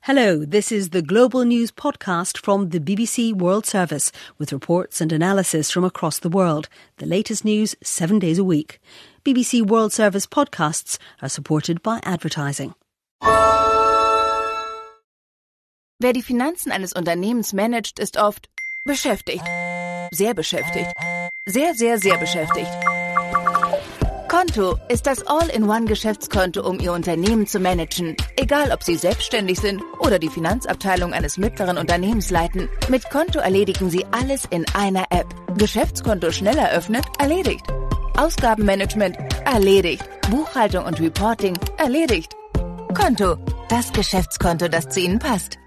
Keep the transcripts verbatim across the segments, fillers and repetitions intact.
Hello, this is the Global News podcast from the B B C World Service with reports and analysis from across the world. The latest news seven days a week. B B C World Service podcasts are supported by advertising. Wer die Finanzen eines Unternehmens managt, ist oft beschäftigt. Sehr beschäftigt. Sehr, sehr, sehr beschäftigt. Konto ist das All-in-One-Geschäftskonto, um Ihr Unternehmen zu managen. Egal, ob Sie selbstständig sind oder die Finanzabteilung eines mittleren Unternehmens leiten. Mit Konto erledigen Sie alles in einer App. Geschäftskonto schnell eröffnet, erledigt. Ausgabenmanagement, erledigt. Buchhaltung und Reporting, erledigt. Konto, das Geschäftskonto, das zu Ihnen passt.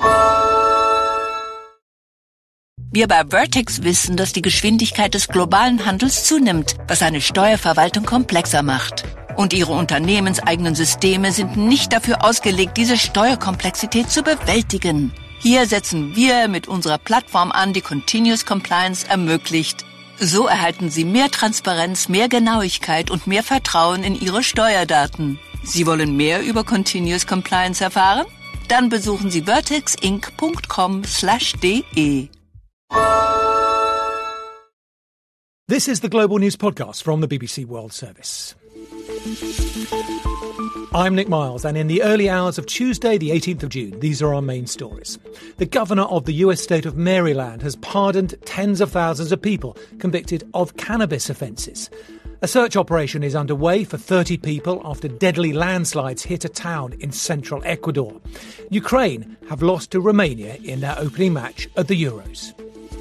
Wir bei Vertex wissen, dass die Geschwindigkeit des globalen Handels zunimmt, was eine Steuerverwaltung komplexer macht. Und Ihre unternehmenseigenen Systeme sind nicht dafür ausgelegt, diese Steuerkomplexität zu bewältigen. Hier setzen wir mit unserer Plattform an, die Continuous Compliance ermöglicht. So erhalten Sie mehr Transparenz, mehr Genauigkeit und mehr Vertrauen in Ihre Steuerdaten. Sie wollen mehr über Continuous Compliance erfahren? Dann besuchen Sie vertexinc punkt com slash de. This is the Global News Podcast from the B B C World Service. I'm Nick Miles, and in the early hours of Tuesday, the eighteenth of June, these are our main stories. The governor of the U S state of Maryland has pardoned tens of thousands of people convicted of cannabis offences. A search operation is underway for thirty people after deadly landslides hit a town in central Ecuador. Ukraine have lost to Romania in their opening match at the Euros.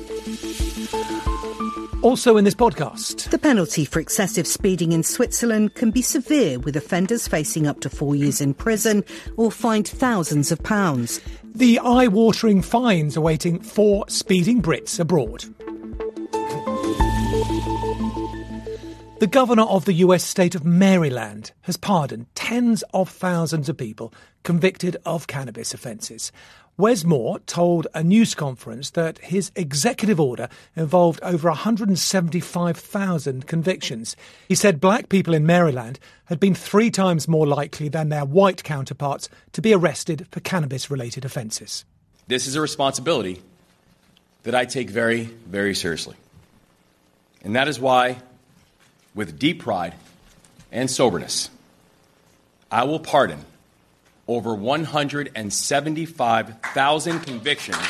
Also in this podcast, the penalty for excessive speeding in Switzerland can be severe, with offenders facing up to four years in prison or fined thousands of pounds. The eye-watering fines awaiting four speeding Brits abroad. The governor of the U S state of Maryland has pardoned tens of thousands of people convicted of cannabis offences. Wes Moore told a news conference that his executive order involved over one hundred seventy-five thousand convictions. He said black people in Maryland had been three times more likely than their white counterparts to be arrested for cannabis-related offences. This is a responsibility that I take very, very seriously. And that is why, with deep pride and soberness, I will pardon over one hundred seventy-five thousand convictions.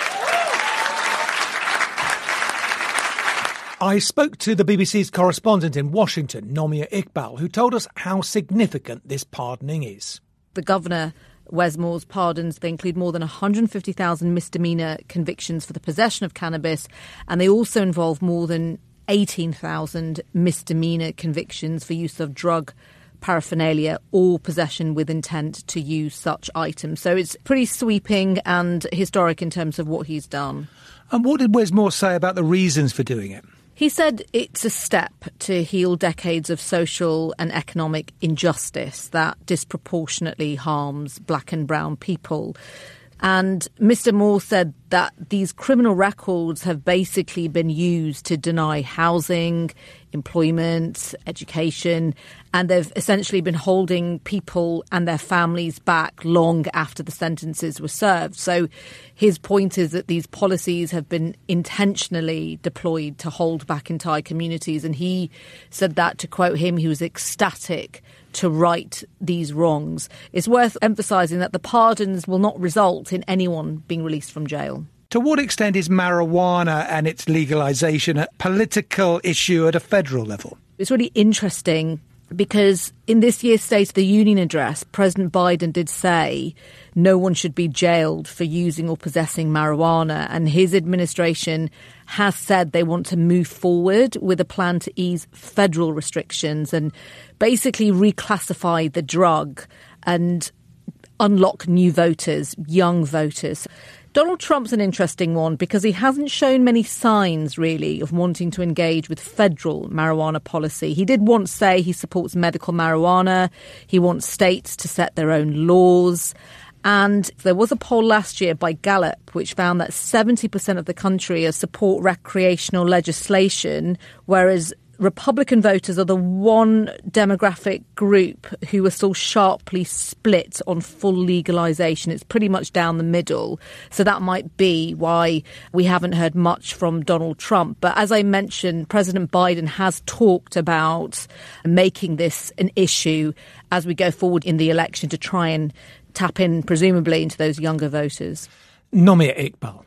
I spoke to the B B C's correspondent in Washington, Nomia Iqbal, who told us how significant this pardoning is. The governor, Wes Moore's pardons, they include more than one hundred fifty thousand misdemeanor convictions for the possession of cannabis, and they also involve more than eighteen thousand misdemeanor convictions for use of drug paraphernalia or possession with intent to use such items. So it's pretty sweeping and historic in terms of what he's done. And what did Wes Moore say about the reasons for doing it? He said it's a step to heal decades of social and economic injustice that disproportionately harms black and brown people. And Mister Moore said that these criminal records have basically been used to deny housing, employment, education, and they've essentially been holding people and their families back long after the sentences were served. So his point is that these policies have been intentionally deployed to hold back entire communities. And he said that, to quote him, he was ecstatic to right these wrongs. It's worth emphasising that the pardons will not result in anyone being released from jail. To what extent is marijuana and its legalisation a political issue at a federal level? It's really interesting because in this year's State of the Union address, President Biden did say no one should be jailed for using or possessing marijuana. And his administration has said they want to move forward with a plan to ease federal restrictions and basically reclassify the drug and unlock new voters, young voters. Donald Trump's an interesting one because he hasn't shown many signs, really, of wanting to engage with federal marijuana policy. He did once say he supports medical marijuana. He wants states to set their own laws. And there was a poll last year by Gallup which found that seventy percent of the country support recreational legislation, whereas Republican voters are the one demographic group who are still sharply split on full legalisation. It's pretty much down the middle. So that might be why we haven't heard much from Donald Trump. But as I mentioned, President Biden has talked about making this an issue as we go forward in the election to try and tap in, presumably, into those younger voters. Nomia Iqbal.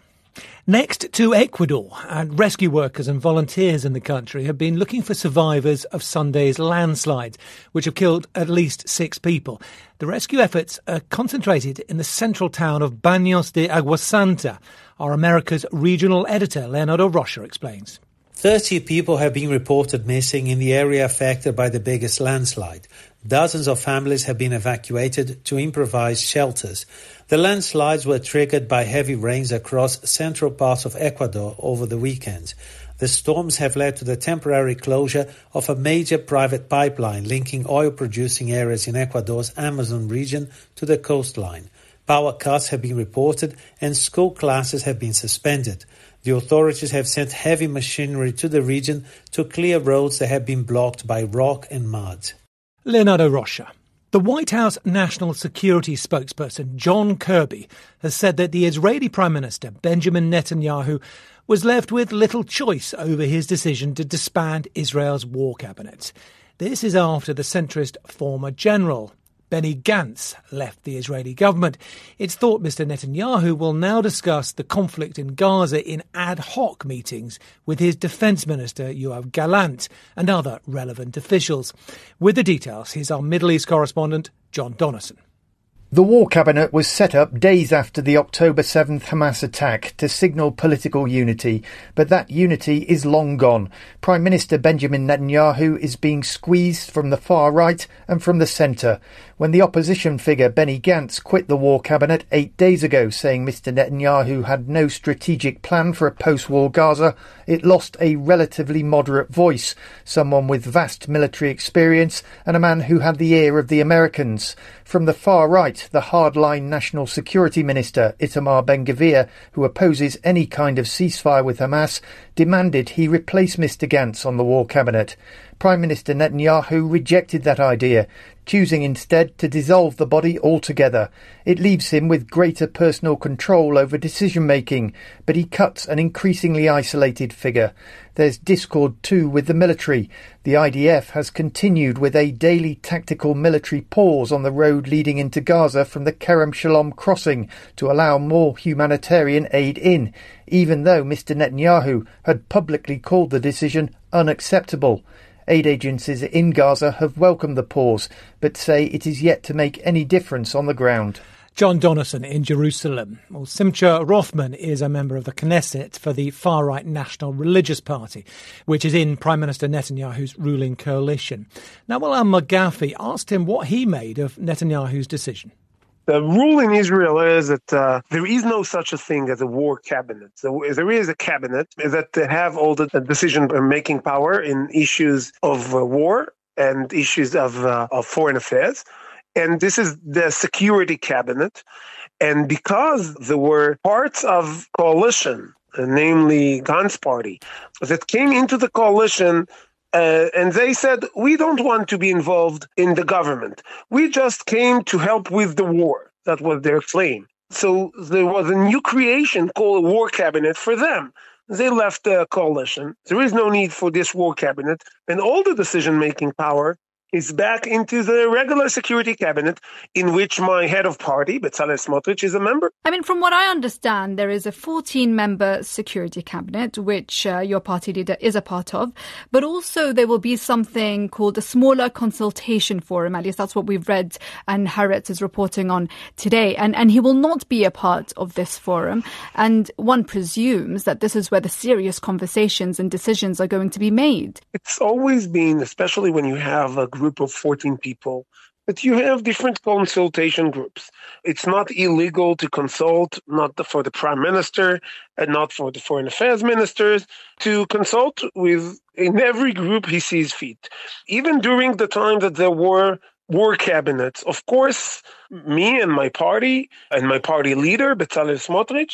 Next to Ecuador, and rescue workers and volunteers in the country have been looking for survivors of Sunday's landslides, which have killed at least six people. The rescue efforts are concentrated in the central town of Baños de Aguasanta. Our America's regional editor, Leonardo Rocha, explains. thirty people have been reported missing in the area affected by the biggest landslide. Dozens of families have been evacuated to improvised shelters. The landslides were triggered by heavy rains across central parts of Ecuador over the weekend. The storms have led to the temporary closure of a major private pipeline linking oil-producing areas in Ecuador's Amazon region to the coastline. Power cuts have been reported and school classes have been suspended. The authorities have sent heavy machinery to the region to clear roads that have been blocked by rock and mud. Leonardo Rocha. The White House National Security spokesperson John Kirby has said that the Israeli Prime Minister Benjamin Netanyahu was left with little choice over his decision to disband Israel's war cabinet. This is after the centrist former general Benny Gantz left the Israeli government. It's thought Mister Netanyahu will now discuss the conflict in Gaza in ad hoc meetings with his defence minister Yoav Gallant and other relevant officials. With the details, here's our Middle East correspondent John Donison. The war cabinet was set up days after the October seventh Hamas attack to signal political unity, but that unity is long gone. Prime Minister Benjamin Netanyahu is being squeezed from the far right and from the centre. When the opposition figure Benny Gantz quit the war cabinet eight days ago, saying Mister Netanyahu had no strategic plan for a post-war Gaza, it lost a relatively moderate voice, someone with vast military experience and a man who had the ear of the Americans. From the far right, the hardline National Security Minister Itamar Ben-Gvir, who opposes any kind of ceasefire with Hamas, demanded he replace Mister Gantz on the war cabinet. Prime Minister Netanyahu rejected that idea, choosing instead to dissolve the body altogether. It leaves him with greater personal control over decision-making, but he cuts an increasingly isolated figure. There's discord too with the military. The I D F has continued with a daily tactical military pause on the road leading into Gaza from the Kerem Shalom crossing to allow more humanitarian aid in, even though Mister Netanyahu had publicly called the decision unacceptable. Aid agencies in Gaza have welcomed the pause, but say it is yet to make any difference on the ground. John Donison in Jerusalem. Well, Simcha Rothman is a member of the Knesset for the far-right National Religious Party, which is in Prime Minister Netanyahu's ruling coalition. Now, Nawal al-Maghafi asked him what he made of Netanyahu's decision. The rule in Israel is that uh, there is no such a thing as a war cabinet. So there is a cabinet that have all the decision-making power in issues of uh, war and issues of, uh, of foreign affairs. And this is the security cabinet. And because there were parts of coalition, uh, namely Gantz party, that came into the coalition Uh, and they said, we don't want to be involved in the government. We just came to help with the war. That was their claim. So there was a new creation called a war cabinet for them. They left the coalition. There is no need for this war cabinet. And all the decision-making power is back into the regular security cabinet in which my head of party, Bezalel Smotrich, is a member. I mean, from what I understand, there is a fourteen-member security cabinet, which uh, your party leader is a part of, but also there will be something called a smaller consultation forum. At least that's what we've read and Haaretz is reporting on today. And, and he will not be a part of this forum. And one presumes that this is where the serious conversations and decisions are going to be made. It's always been, especially when you have a group of fourteen people, but you have different consultation groups. It's not illegal to consult, not for the prime minister and not for the foreign affairs ministers, to consult with in every group he sees fit. Even during the time that there were war cabinets, of course, me and my party and my party leader, Bezalel Smotrich,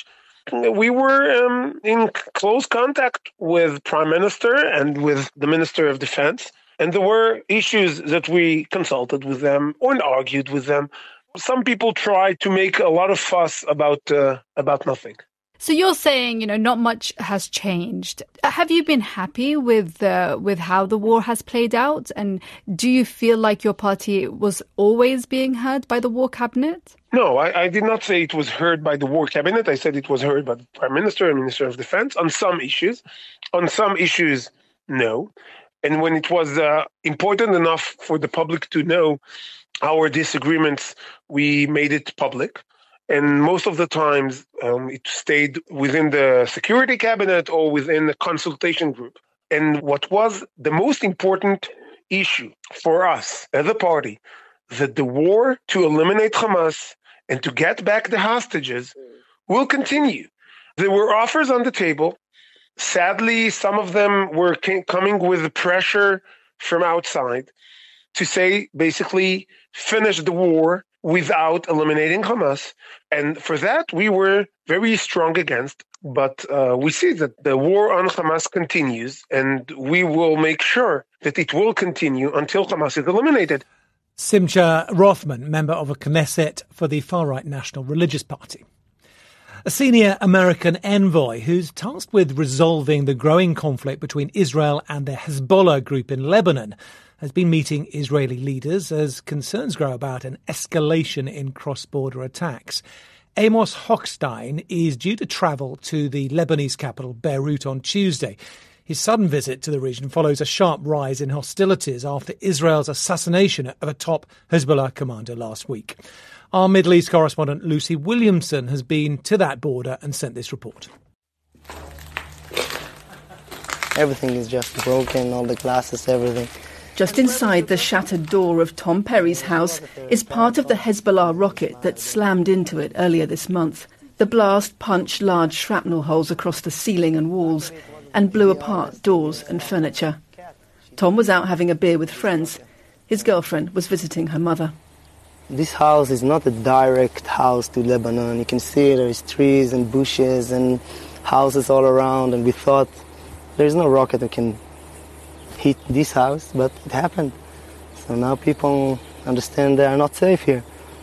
we were um, in close contact with Prime Minister and with the Minister of Defense. And there were issues that we consulted with them or argued with them. Some people tried to make a lot of fuss about uh, about nothing. So you're saying, you know, not much has changed. Have you been happy with uh, with how the war has played out? And do you feel like your party was always being heard by the War Cabinet? No, I, I did not say it was heard by the War Cabinet. I said it was heard by the Prime Minister and Minister of Defense on some issues. On some issues, no. And when it was uh, important enough for the public to know our disagreements, we made it public. And most of the times, um, it stayed within the Security Cabinet or within the consultation group. And what was the most important issue for us as a party, that the war to eliminate Hamas and to get back the hostages will continue. There were offers on the table. Sadly, some of them were coming with pressure from outside to say, basically, finish the war without eliminating Hamas. And for that, we were very strong against. But uh, we see that the war on Hamas continues, and we will make sure that it will continue until Hamas is eliminated. Simcha Rothman, member of a Knesset for the far-right National Religious Party. A senior American envoy who's tasked with resolving the growing conflict between Israel and the Hezbollah group in Lebanon has been meeting Israeli leaders as concerns grow about an escalation in cross-border attacks. Amos Hochstein is due to travel to the Lebanese capital, Beirut, on Tuesday. His sudden visit to the region follows a sharp rise in hostilities after Israel's assassination of a top Hezbollah commander last week. Our Middle East correspondent Lucy Williamson has been to that border and sent this report. Everything is just broken, all the glasses, everything. Just inside the shattered door of Tom Perry's house is part of the Hezbollah rocket that slammed into it earlier this month. The blast punched large shrapnel holes across the ceiling and walls and blew apart doors and furniture. Tom was out having a beer with friends. His girlfriend was visiting her mother. This house is not a direct house to Lebanon. You can see there's trees and bushes and houses all around, and we thought there's no rocket that can hit this house, but it happened. So now people understand they are not safe here.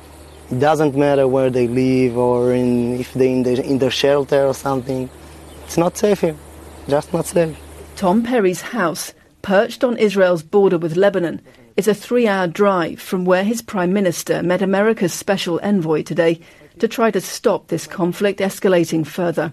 It doesn't matter where they live or in, if they're in, the, in their shelter or something. It's not safe here, just not safe. Tom Perry's house, perched on Israel's border with Lebanon, is a three-hour drive from where his Prime Minister met America's special envoy today to try to stop this conflict escalating further.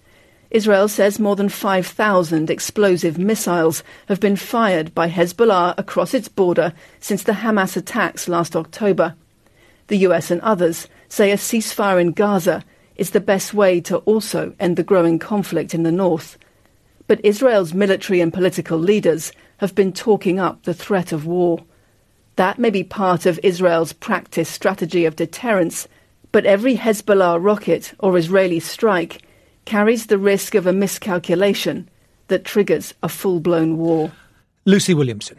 Israel says more than five thousand explosive missiles have been fired by Hezbollah across its border since the Hamas attacks last October. The U S and others say a ceasefire in Gaza is the best way to also end the growing conflict in the north. But Israel's military and political leaders have been talking up the threat of war. That may be part of Israel's practice strategy of deterrence, but every Hezbollah rocket or Israeli strike carries the risk of a miscalculation that triggers a full-blown war. Lucy Williamson.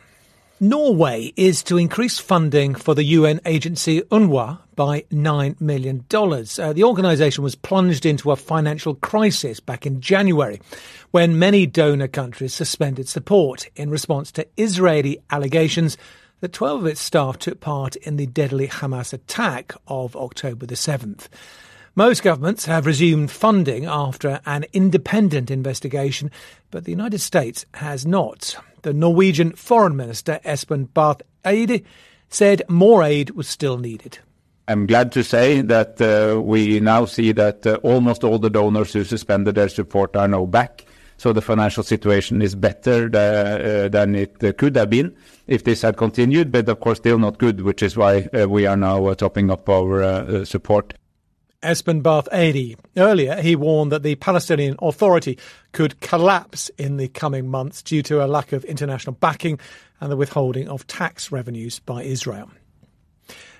Norway is to increase funding for the U N agency UNRWA by nine million dollars. Uh, the organisation was plunged into a financial crisis back in January when many donor countries suspended support in response to Israeli allegations that twelve of its staff took part in the deadly Hamas attack of October the seventh. Most governments have resumed funding after an independent investigation, but the United States has not. The Norwegian Foreign Minister, Espen Barth Eide, said more aid was still needed. I'm glad to say that uh, we now see that uh, almost all the donors who suspended their support are now back. So the financial situation is better uh, than it uh, could have been if this had continued, but of course still not good, which is why uh, we are now uh, topping up our uh, support. Espen Barth Eide. Earlier, he warned that the Palestinian Authority could collapse in the coming months due to a lack of international backing and the withholding of tax revenues by Israel.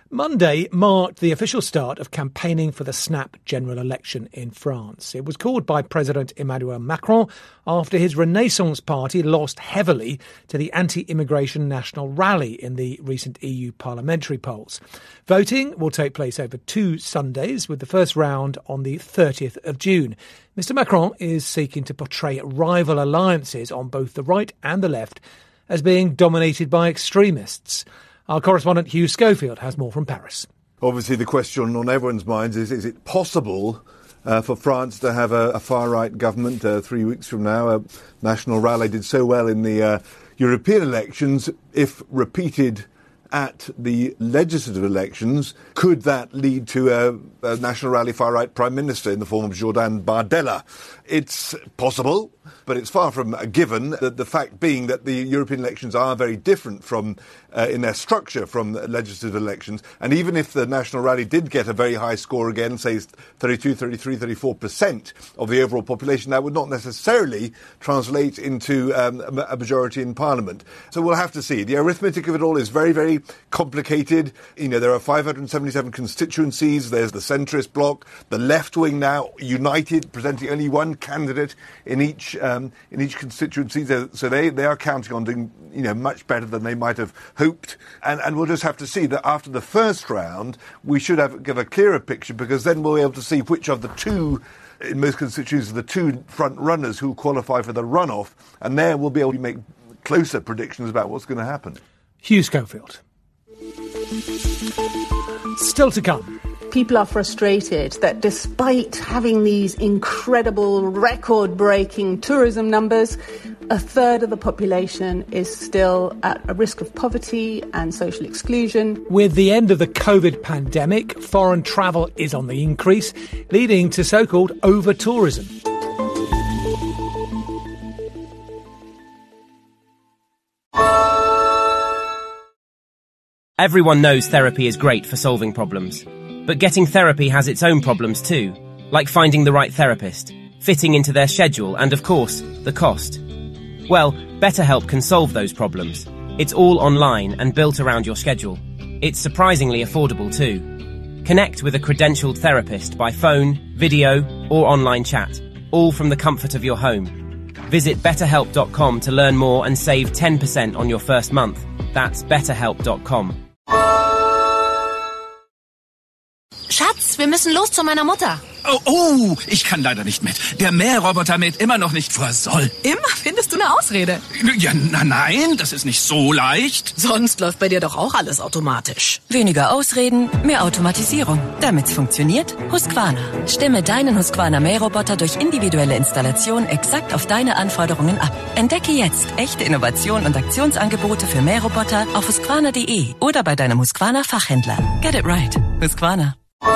Monday marked the official start of campaigning for the snap general election in France. It was called by President Emmanuel Macron after his Renaissance party lost heavily to the anti-immigration National Rally in the recent E U parliamentary polls. Voting will take place over two Sundays, with the first round on the thirtieth of June. Mister Macron is seeking to portray rival alliances on both the right and the left as being dominated by extremists. Our correspondent Hugh Schofield has more from Paris. Obviously, the question on everyone's minds is, is it possible uh, for France to have a, a far-right government uh, three weeks from now? A National Rally did so well in the uh, European elections. If repeated at the legislative elections, could that lead to a, a National Rally far-right Prime Minister in the form of Jordan Bardella? It's possible, but it's far from a given. The, the fact being that the European elections are very different from uh, in their structure from the legislative elections. And even if the National Rally did get a very high score again, say thirty-two, thirty-three, thirty-four percent of the overall population, that would not necessarily translate into um, a majority in Parliament. So we'll have to see. The arithmetic of it all is very, very complicated. You know, there are five hundred seventy-seven constituencies. There's the centrist bloc, the left wing now united, presenting only one candidate in each um, in each constituency. So they, they are counting on doing, you know, much better than they might have hoped. And, and we'll just have to see that after the first round, we should have give a clearer picture, because then we'll be able to see which of the two, in most constituencies, the two front runners who qualify for the runoff. And there we'll be able to make closer predictions about what's going to happen. Hugh Schofield. Still to come. People are frustrated that despite having these incredible record-breaking tourism numbers, a third of the population is still at a risk of poverty and social exclusion. With the end of the COVID pandemic, foreign travel is on the increase, leading to so-called over-tourism. Everyone knows therapy is great for solving problems. But getting therapy has its own problems too, like finding the right therapist, fitting into their schedule, and of course, the cost. Well, BetterHelp can solve those problems. It's all online and built around your schedule. It's surprisingly affordable too. Connect with a credentialed therapist by phone, video, or online chat, all from the comfort of your home. Visit better help dot com to learn more and save ten percent on your first month. That's better help dot com. Schatz, wir müssen los zu meiner Mutter. Oh, oh, ich kann leider nicht mit. Der Mähroboter mäht immer noch nicht, wo er soll. Immer findest du eine Ausrede. Ja, na, nein, das ist nicht so leicht. Sonst läuft bei dir doch auch alles automatisch. Weniger Ausreden, mehr Automatisierung. Damit's funktioniert, Husqvarna. Stimme deinen Husqvarna Mähroboter durch individuelle Installation exakt auf deine Anforderungen ab. Entdecke jetzt echte Innovationen und Aktionsangebote für Mähroboter auf husqvarna punkt de oder bei deinem Husqvarna Fachhändler. Get it right. Husqvarna.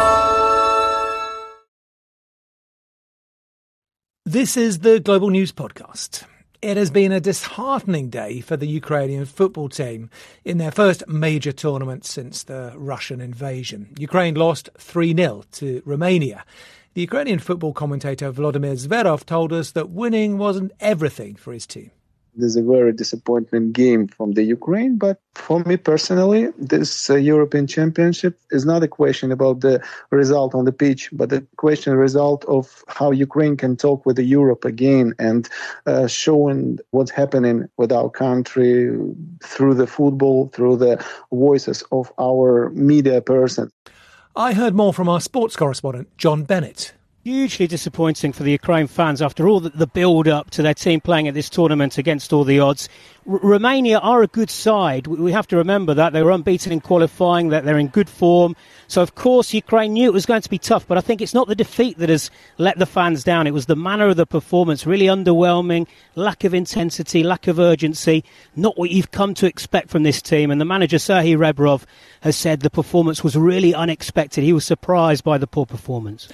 This is the Global News Podcast. It has been a disheartening day for the Ukrainian football team in their first major tournament since the Russian invasion. Ukraine lost three nil to Romania. The Ukrainian football commentator Volodymyr Zverov told us that winning wasn't everything for his team. It is a very disappointing game from the Ukraine, but for me personally, this uh, European Championship is not a question about the result on the pitch, but a question result of how Ukraine can talk with the Europe again and uh, showing what's happening with our country through the football, through the voices of our media person. I heard more from our sports correspondent, John Bennett. Hugely disappointing for the Ukraine fans after all the, the build-up to their team playing at this tournament against all the odds. R- Romania are a good side. We, we have to remember that. They were unbeaten in qualifying, that they're in good form. So, of course, Ukraine knew it was going to be tough, but I think it's not the defeat that has let the fans down. It was the manner of the performance, really underwhelming, lack of intensity, lack of urgency, not what you've come to expect from this team. And the manager, Serhii Rebrov, has said the performance was really unexpected. He was surprised by the poor performance.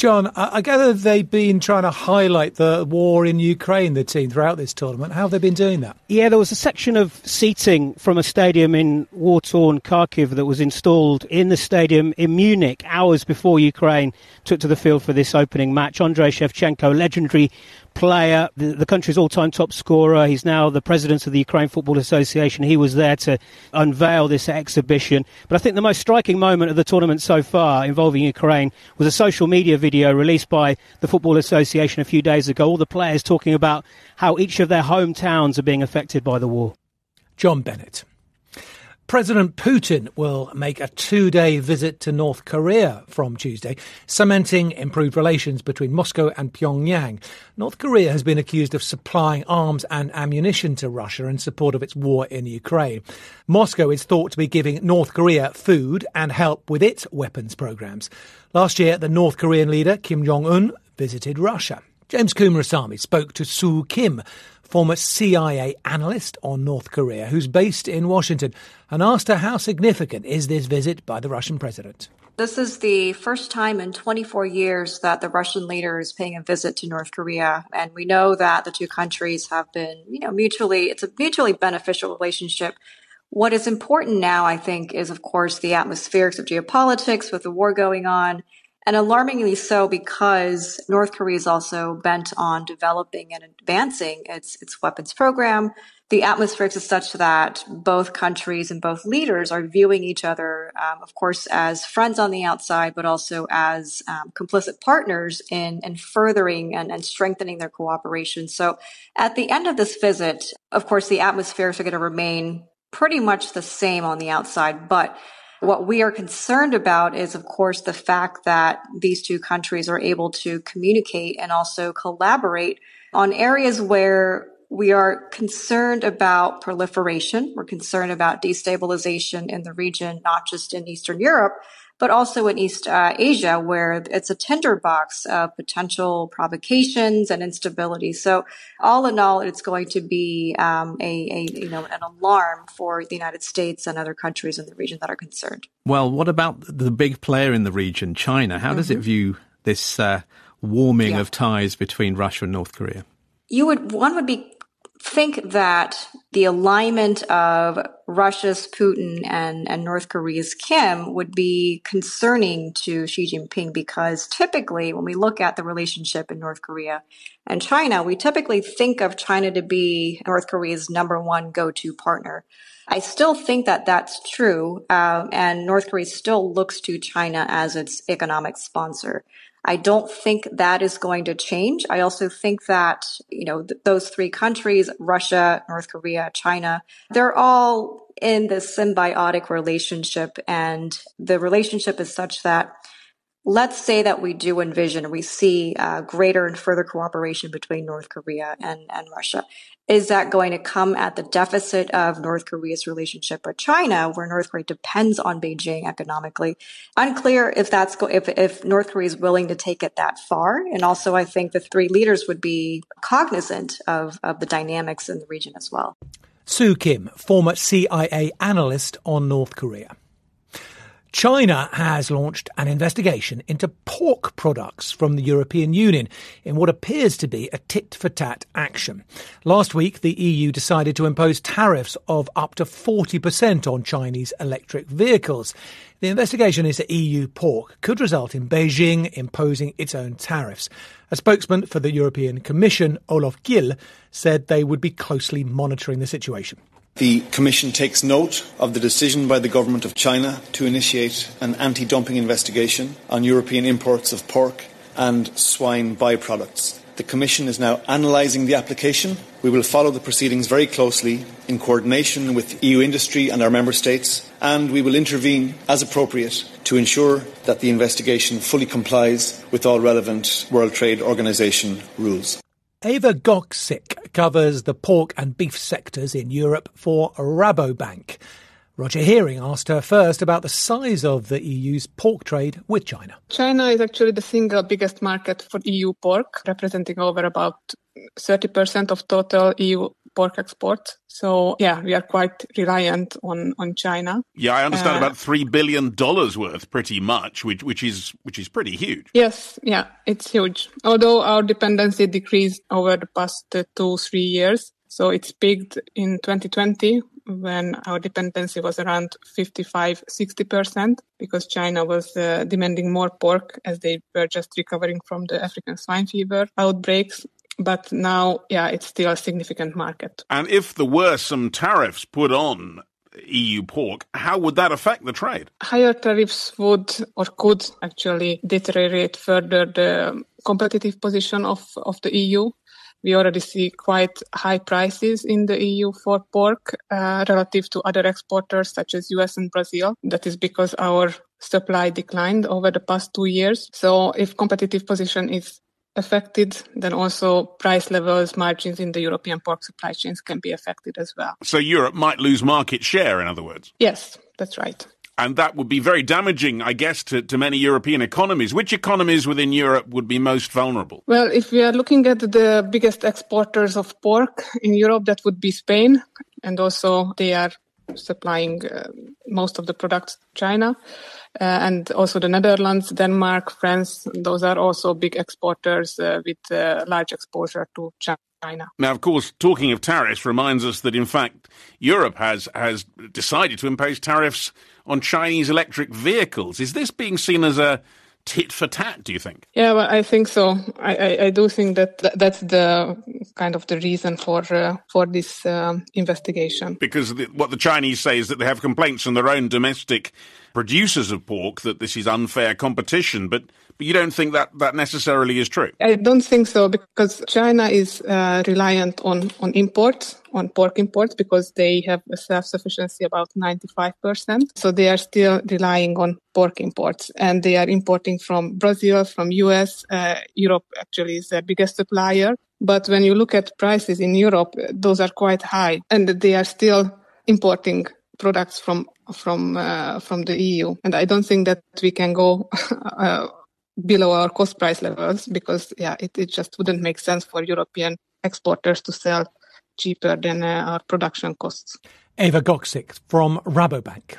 John, I gather they've been trying to highlight the war in Ukraine, the team, throughout this tournament. How have they been doing that? Yeah, there was a section of seating from a stadium in war-torn Kharkiv that was installed in the stadium in Munich hours before Ukraine took to the field for this opening match. Andrei Shevchenko, legendary player, the, the country's all-time top scorer. He's now the president of the Ukraine Football Association. He was there to unveil this exhibition. But I think the most striking moment of the tournament so far involving Ukraine was a social media video released by the Football Association a few days ago. All the players talking about how each of their hometowns are being affected by the war. John Bennett. President Putin will make a two-day visit to North Korea from Tuesday, cementing improved relations between Moscow and Pyongyang. North Korea has been accused of supplying arms and ammunition to Russia in support of its war in Ukraine. Moscow is thought to be giving North Korea food and help with its weapons programs. Last year, the North Korean leader, Kim Jong-un, visited Russia. James Kumarasamy spoke to Soo Kim, former C I A analyst on North Korea, who's based in Washington, and asked her how significant is this visit by the Russian president. This is the first time in twenty-four years that the Russian leader is paying a visit to North Korea. And we know that the two countries have been, you know, mutually, it's a mutually beneficial relationship. What is important now, I think, is, of course, the atmospherics of geopolitics with the war going on. And alarmingly so, because North Korea is also bent on developing and advancing its its weapons program. The atmosphere is such that both countries and both leaders are viewing each other, um, of course, as friends on the outside, but also as um, complicit partners in, in furthering and, and strengthening their cooperation. So at the end of this visit, of course, the atmospheres are going to remain pretty much the same on the outside, but what we are concerned about is, of course, the fact that these two countries are able to communicate and also collaborate on areas where we are concerned about proliferation. We're concerned about destabilization in the region, not just in Eastern Europe, but also in East uh, Asia, where it's a tinderbox of potential provocations and instability. So all in all, it's going to be um, a, a you know an alarm for the United States and other countries in the region that are concerned. Well, what about the big player in the region, China? How mm-hmm. does it view this uh, warming yeah. of ties between Russia and North Korea? You would one would be think that the alignment of Russia's Putin and, and North Korea's Kim would be concerning to Xi Jinping, because typically when we look at the relationship in North Korea and China, we typically think of China to be North Korea's number one go-to partner. I still think that that's true, um, and North Korea still looks to China as its economic sponsor. I don't think that is going to change. I also think that, you know, th- those three countries, Russia, North Korea, China, they're all in this symbiotic relationship. And the relationship is such that, let's say that we do envision, we see uh, greater and further cooperation between North Korea and, and Russia. Is that going to come at the deficit of North Korea's relationship with China, where North Korea depends on Beijing economically? Unclear if that's go- if, if North Korea is willing to take it that far. And also, I think the three leaders would be cognizant of, of the dynamics in the region as well. Soo Kim, former C I A analyst on North Korea. China has launched an investigation into pork products from the European Union in what appears to be a tit-for-tat action. Last week, the E U decided to impose tariffs of up to forty percent on Chinese electric vehicles. The investigation into E U pork could result in Beijing imposing its own tariffs. A spokesman for the European Commission, Olaf Gill, said they would be closely monitoring the situation. The Commission takes note of the decision by the government of China to initiate an anti-dumping investigation on European imports of pork and swine byproducts. The Commission is now analysing the application. We will follow the proceedings very closely in coordination with E U industry and our member states, and we will intervene as appropriate to ensure that the investigation fully complies with all relevant World Trade Organization rules. Eva Goksik covers the pork and beef sectors in Europe for Rabobank. Roger Hearing asked her first about the size of the E U's pork trade with China. China is actually the single biggest market for E U pork, representing over about thirty percent of total E U pork export. So, yeah, we are quite reliant on, on China. Yeah, I understand Uh, about three billion dollars worth, pretty much, which, which is which is pretty huge. Yes, yeah, it's huge. Although our dependency decreased over the past uh, two, three years. So it's peaked in twenty twenty when our dependency was around fifty-five, sixty percent because China was uh, demanding more pork as they were just recovering from the African swine fever outbreaks. But now, yeah, it's still a significant market. And if there were some tariffs put on E U pork, how would that affect the trade? Higher tariffs would or could actually deteriorate further the competitive position of, of the E U. We already see quite high prices in the E U for pork uh, relative to other exporters such as U S and Brazil. That is because our supply declined over the past two years. So if competitive position is affected, then also price levels, margins in the European pork supply chains can be affected as well. So Europe might lose market share, in other words. Yes, that's right. And that would be very damaging, I guess, to, to many European economies. Which economies within Europe would be most vulnerable? Well, if we are looking at the biggest exporters of pork in Europe, that would be Spain. And also they are supplying uh, most of the products to China. Uh, and also the Netherlands, Denmark, France, those are also big exporters uh, with uh, large exposure to China. Now, of course, talking of tariffs reminds us that, in fact, Europe has, has decided to impose tariffs on Chinese electric vehicles. Is this being seen as a tit for tat, do you think? Yeah, well, I think so. I, I, I do think that th- that's the kind of the reason for uh, for this um, investigation. Because the, what the Chinese say is that they have complaints from their own domestic producers of pork that this is unfair competition, but but you don't think that that necessarily is true? I don't think so, because China is uh, reliant on, on imports, on pork imports, because they have a self-sufficiency about ninety-five percent. So they are still relying on pork imports, and they are importing from Brazil, from U S. Uh, Europe actually is their biggest supplier. But when you look at prices in Europe, those are quite high, and they are still importing products from from uh, from the E U. And I don't think that we can go uh, below our cost price levels, because yeah, it, it just wouldn't make sense for European exporters to sell cheaper than uh, our production costs. Eva Goksik from Rabobank.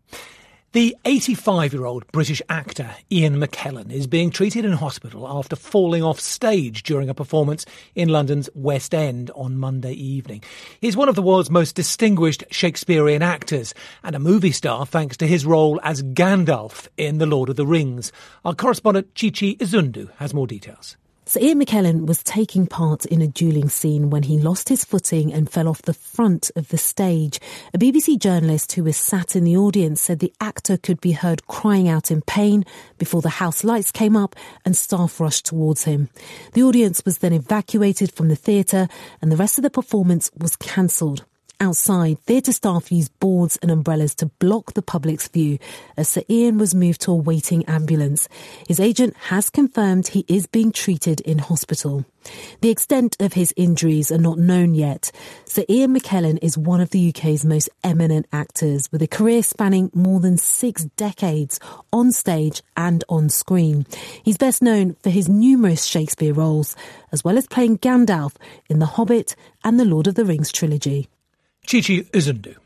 The eighty-five-year-old British actor Ian McKellen is being treated in hospital after falling off stage during a performance in London's West End on Monday evening. He's one of the world's most distinguished Shakespearean actors and a movie star thanks to his role as Gandalf in The Lord of the Rings. Our correspondent Chichi Izundu has more details. So Ian McKellen was taking part in a dueling scene when he lost his footing and fell off the front of the stage. A B B C journalist who was sat in the audience said the actor could be heard crying out in pain before the house lights came up and staff rushed towards him. The audience was then evacuated from the theatre and the rest of the performance was cancelled. Outside, theatre staff used boards and umbrellas to block the public's view as Sir Ian was moved to a waiting ambulance. His agent has confirmed he is being treated in hospital. The extent of his injuries are not known yet. Sir Ian McKellen is one of the U K's most eminent actors, with a career spanning more than six decades on stage and on screen. He's best known for his numerous Shakespeare roles, as well as playing Gandalf in The Hobbit and The Lord of the Rings trilogy. Chichi Uzundu.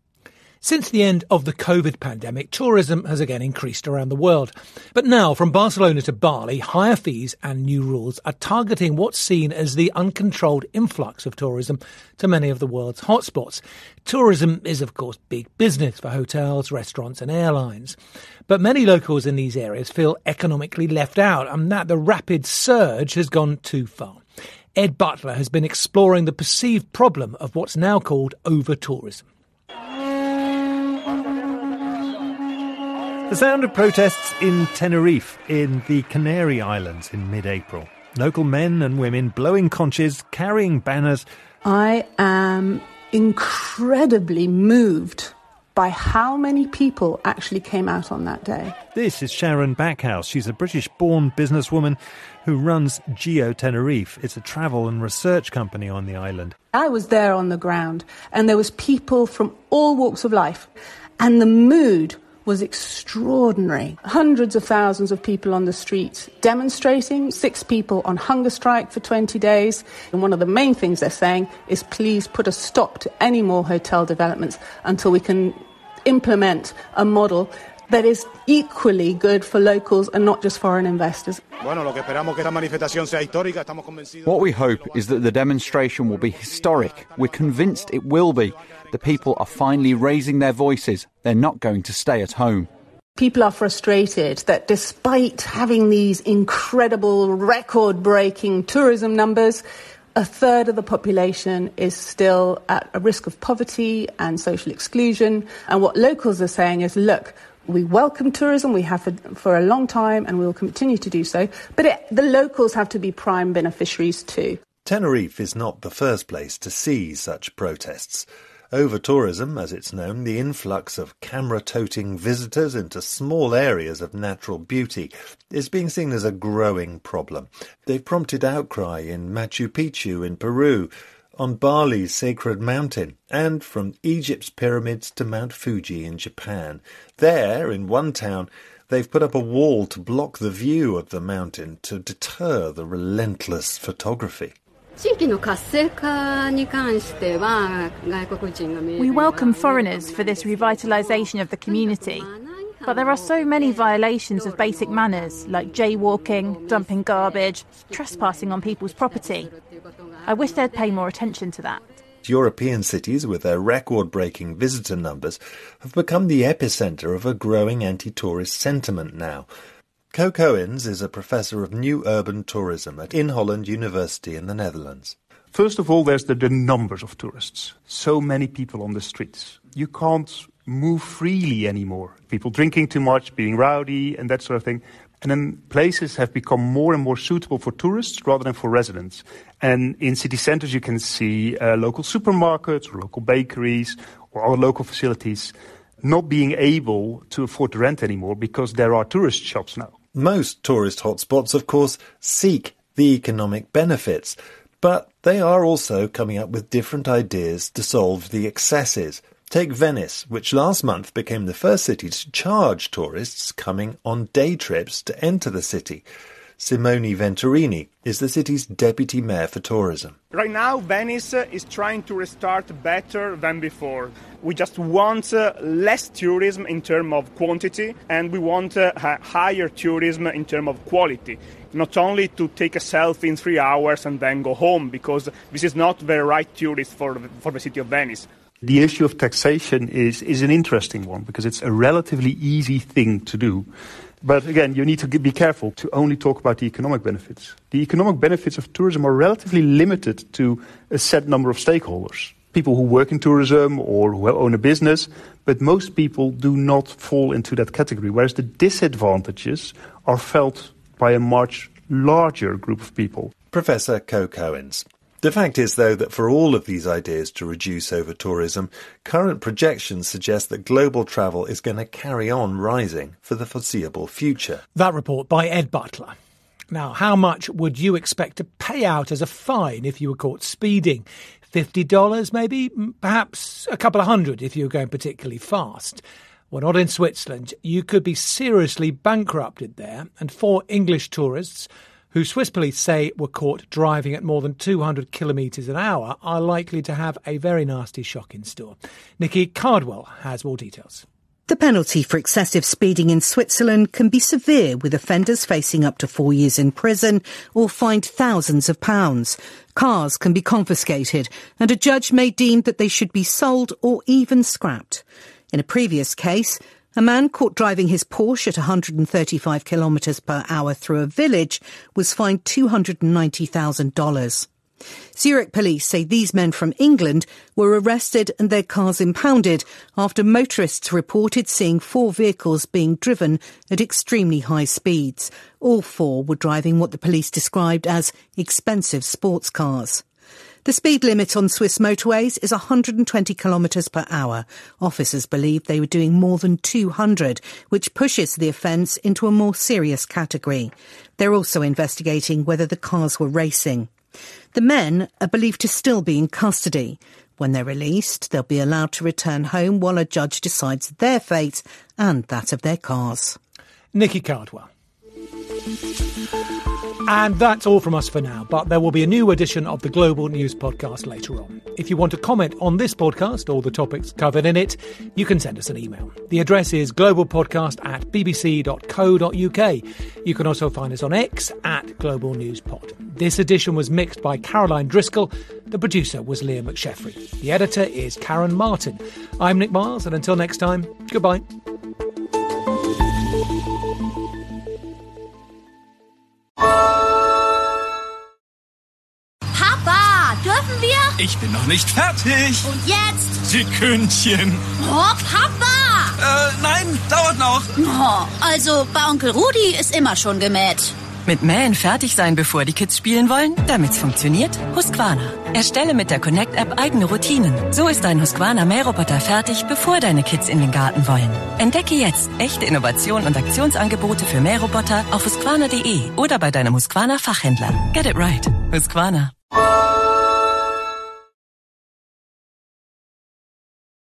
Since the end of the COVID pandemic, tourism has again increased around the world. But now, from Barcelona to Bali, higher fees and new rules are targeting what's seen as the uncontrolled influx of tourism to many of the world's hotspots. Tourism is, of course, big business for hotels, restaurants and airlines. But many locals in these areas feel economically left out and that the rapid surge has gone too far. Ed Butler has been exploring the perceived problem of what's now called over-tourism. The sound of protests in Tenerife in the Canary Islands in mid-April. Local men and women blowing conches, carrying banners. I am incredibly moved by how many people actually came out on that day. This is Sharon Backhouse. She's a British-born businesswoman who runs Geo Tenerife. It's a travel and research company on the island. I was there on the ground, and there was people from all walks of life, and the mood was extraordinary. Hundreds of thousands of people on the streets demonstrating, six people on hunger strike for twenty days. And one of the main things they're saying is please put a stop to any more hotel developments until we can implement a model that is equally good for locals and not just foreign investors. What we hope is that the demonstration will be historic. We're convinced it will be. The people are finally raising their voices. They're not going to stay at home. People are frustrated that despite having these incredible record-breaking tourism numbers, a third of the population is still at a risk of poverty and social exclusion. And what locals are saying is, look, we welcome tourism, we have for, for a long time, and we will continue to do so. But it, the locals have to be prime beneficiaries too. Tenerife is not the first place to see such protests. Over-tourism, as it's known, the influx of camera-toting visitors into small areas of natural beauty, is being seen as a growing problem. They've prompted outcry in Machu Picchu in Peru, on Bali's sacred mountain, and from Egypt's pyramids to Mount Fuji in Japan. There, in one town, they've put up a wall to block the view of the mountain to deter the relentless photography. We welcome foreigners for this revitalisation of the community, but there are so many violations of basic manners, like jaywalking, dumping garbage, trespassing on people's property. I wish they'd pay more attention to that. European cities, with their record-breaking visitor numbers, have become the epicentre of a growing anti-tourist sentiment now. Co Coens is a professor of new urban tourism at In Holland University in the Netherlands. First of all, there's the, the numbers of tourists. So many people on the streets. You can't move freely anymore. People drinking too much, being rowdy, and that sort of thing. And then places have become more and more suitable for tourists rather than for residents. And in city centres you can see uh, local supermarkets or local bakeries or other local facilities not being able to afford to rent anymore because there are tourist shops now. Most tourist hotspots, of course, seek the economic benefits, but they are also coming up with different ideas to solve the excesses. Take Venice, which last month became the first city to charge tourists coming on day trips to enter the city. Simone Venturini is the city's deputy mayor for tourism. Right now, Venice is trying to restart better than before. We just want uh, less tourism in terms of quantity, and we want uh, higher tourism in terms of quality. Not only to take a selfie in three hours and then go home, because this is not the right tourist for, for the city of Venice. The issue of taxation is, is an interesting one because it's a relatively easy thing to do. But again, you need to be careful to only talk about the economic benefits. The economic benefits of tourism are relatively limited to a set number of stakeholders. People who work in tourism or who own a business, but most people do not fall into that category, whereas the disadvantages are felt by a much larger group of people. Professor Co Coens. The fact is, though, that for all of these ideas to reduce over-tourism, current projections suggest that global travel is going to carry on rising for the foreseeable future. That report by Ed Butler. Now, how much would you expect to pay out as a fine if you were caught speeding? fifty dollars maybe? Perhaps a couple of hundred if you were going particularly fast. Well, not in Switzerland. You could be seriously bankrupted there, and four English tourists who Swiss police say were caught driving at more than two hundred kilometres an hour, are likely to have a very nasty shock in store. Nikki Cardwell has more details. The penalty for excessive speeding in Switzerland can be severe, with offenders facing up to four years in prison or fined thousands of pounds. Cars can be confiscated, and a judge may deem that they should be sold or even scrapped. In a previous case, a man caught driving his Porsche at one hundred thirty-five kilometres per hour through a village was fined two hundred ninety thousand dollars. Zurich police say these men from England were arrested and their cars impounded after motorists reported seeing four vehicles being driven at extremely high speeds. All four were driving what the police described as expensive sports cars. The speed limit on Swiss motorways is one hundred twenty kilometres per hour. Officers believe they were doing more than two hundred, which pushes the offence into a more serious category. They're also investigating whether the cars were racing. The men are believed to still be in custody. When they're released, they'll be allowed to return home while a judge decides their fate and that of their cars. Nikki Cardwell. And that's all from us for now, but there will be a new edition of the Global News Podcast later on. If you want to comment on this podcast or the topics covered in it, you can send us an email. The address is globalpodcast at bbc dot co dot uk. You can also find us on X at Global News Pod. This edition was mixed by Caroline Driscoll. The producer was Leah McSheffrey. The editor is Karen Martin. I'm Nick Miles, and until next time, goodbye. Dürfen wir? Ich bin noch nicht fertig. Und jetzt? Sekündchen. Oh, Papa! Äh, nein, dauert noch. Oh, also bei Onkel Rudi ist immer schon gemäht. Mit Mähen fertig sein, bevor die Kids spielen wollen? Damit's funktioniert, Husqvarna. Erstelle mit der Connect-App eigene Routinen. So ist dein Husqvarna-Mähroboter fertig, bevor deine Kids in den Garten wollen. Entdecke jetzt echte Innovationen und Aktionsangebote für Mähroboter auf husqvarna punkt de oder bei deinem Husqvarna-Fachhändler. Get it right. Husqvarna.